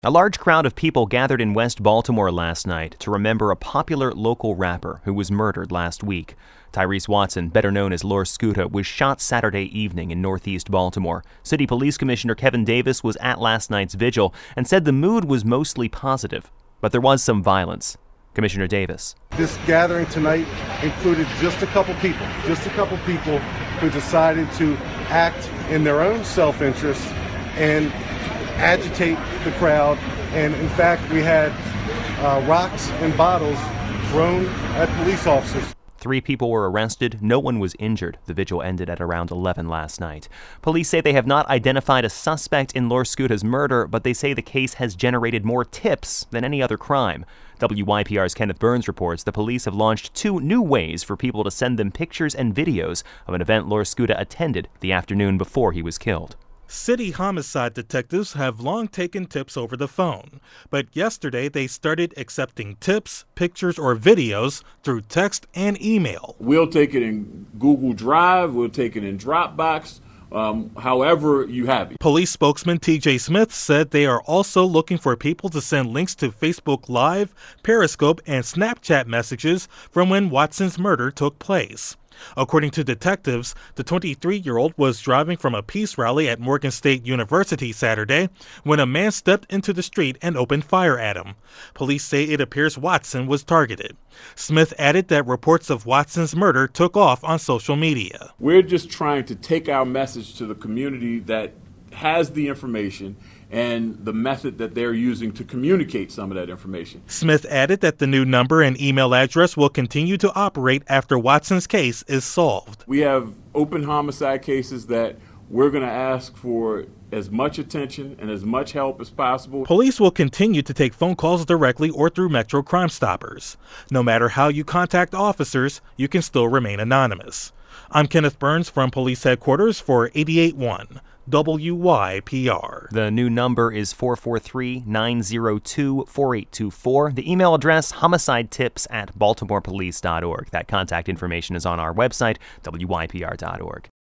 A large crowd of people gathered in West Baltimore last night to remember a popular local rapper who was murdered last week. Tyrese Watson, better known as Lor Scuda, was shot Saturday evening in northeast Baltimore. City Police Commissioner Kevin Davis was at last night's vigil and said the mood was mostly positive, but there was some violence. Commissioner Davis. This gathering tonight included just a couple people who decided to act in their own self-interest and agitate the crowd, and in fact we had rocks and bottles thrown at police officers. 3 people were arrested. No one was injured. The vigil ended at around 11 last night. Police say they have not identified a suspect in Lor Scuda's murder, but they say the case has generated more tips than any other crime. WYPR's Kenneth Burns reports the police have launched 2 new ways for people to send them pictures and videos of an event Lor Scuda attended the afternoon before he was killed. City homicide detectives have long taken tips over the phone, but yesterday they started accepting tips, pictures, or videos through text and email. We'll take it in Google Drive, we'll take it in Dropbox, however you have it. Police spokesman TJ Smith said they are also looking for people to send links to Facebook Live, Periscope, and Snapchat messages from when Watson's murder took place. According to detectives, the 23-year-old was driving from a peace rally at Morgan State University Saturday when a man stepped into the street and opened fire at him. Police say it appears Watson was targeted. Smith added that reports of Watson's murder took off on social media. We're just trying to take our message to the community that has the information and the method that they're using to communicate some of that information. Smith added that the new number and email address will continue to operate after Watson's case is solved. We have open homicide cases that we're going to ask for as much attention and as much help as possible. Police will continue to take phone calls directly or through Metro Crime Stoppers. No matter how you contact officers, you can still remain anonymous. I'm Kenneth Burns from Police Headquarters for 88.1 WYPR. The new number is 443-902-4824. The email address, homicidetips@baltimorepolice.org. That contact information is on our website, wypr.org.